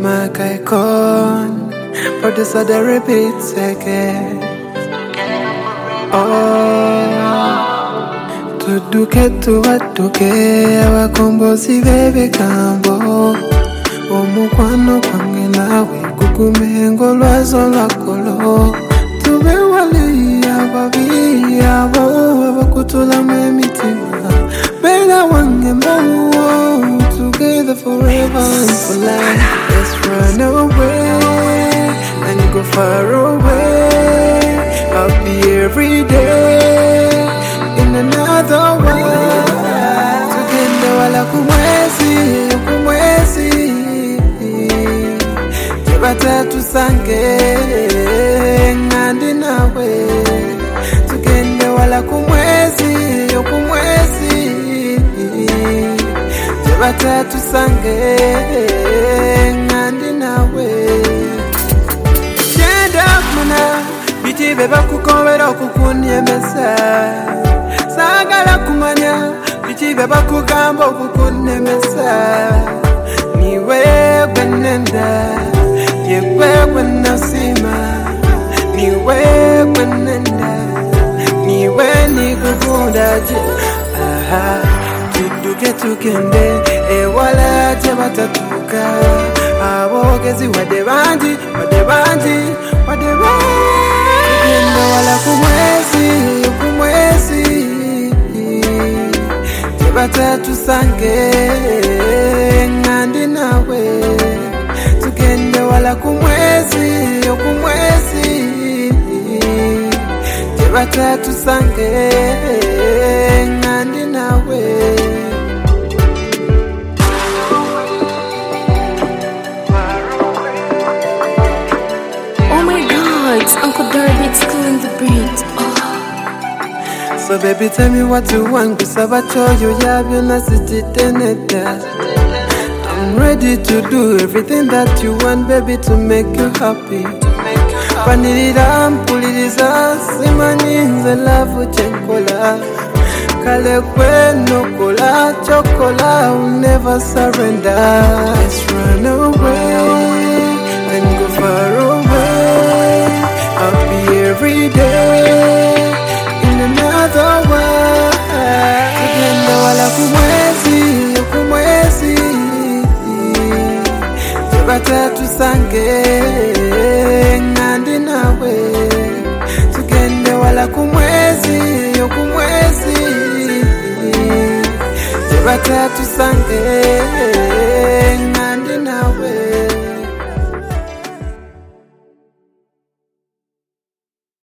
make icon, but this are the repeats again. Oh, to do get to what to get, our combo si baby cambo. Omukwano kwange nawe kukumengo lwazo lwakolo. Tube wali ababi abo abakutulamu emitima. Bela wange mbawo, together forever and for life. Let's run away and go far away. I'll be every day in another world. Together wala kumwezi, kumwezi. Jebata tusange ngandi nawe. Together wala kumwezi, kumwezi. Jebata tusange ngandi nawe. Jenda muna biti beba kukobera okukunyemesa. Sagala kumanya biti beba kugamba okukunyemesa. Niwe gwenenda yewe gwenasima. Niwe gwenenda niwe nikukunda je. Aha tuduke tukende ewala tebatatuka. Abogezi wade banji Tugenda wala kumwezi, kumwezi. Jebata tusange ngandi nawe. Tugenda wala kumwezi, kumwezi. Jebata tusange ngandi nawe. Uncle Darby's killing the beat. Oh. So baby, tell me what you want, cause I've told you, I'm ready to do everything that you want, baby, to make you happy. Paniriram, puliriza, simaninze love chenkola. Kale no cola, chocola, will never surrender. Let's run away and go far away. I'll be every day in another world. Tugenda wala kumwezi, kumwezi. Jebata tusange ngandi nawe. Tugenda wala kumwezi, kumwezi. Jebata tusange